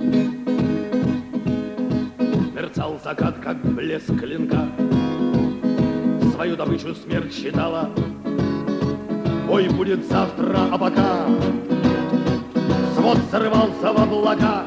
Мерцал закат, как блеск клинка, свою добычу смерть считала. Бой будет завтра, а пока свод срывался в облака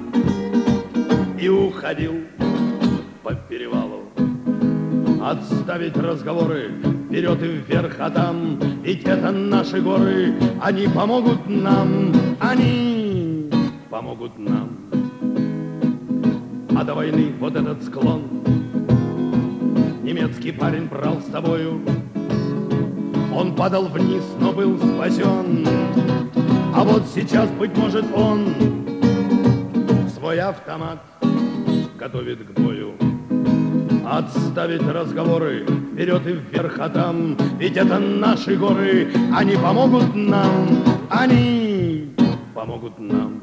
и уходил по перевалу. Отставить разговоры, вперед и вверх, а там ведь это наши горы. Они помогут нам, они помогут нам. А до войны вот этот склон немецкий парень брал с тобою. Он падал вниз, но был спасен. А вот сейчас, быть может, он свой автомат готовит к бою. Отставить разговоры, вперед и вверх, а там ведь это наши горы. Они помогут нам, они помогут нам.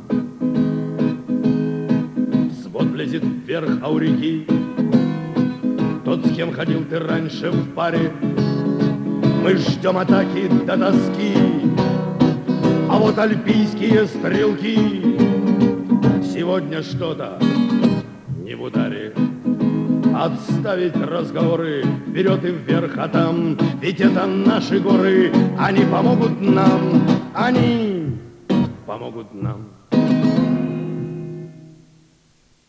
Взвод лезет вверх, а у реки тот, с кем ходил ты раньше в паре. Мы ждем атаки до тоски, а вот альпийские стрелки сегодня что-то не в ударе. Отставить разговоры, вперед и вверх, а там ведь это наши горы. Они помогут нам, они помогут нам.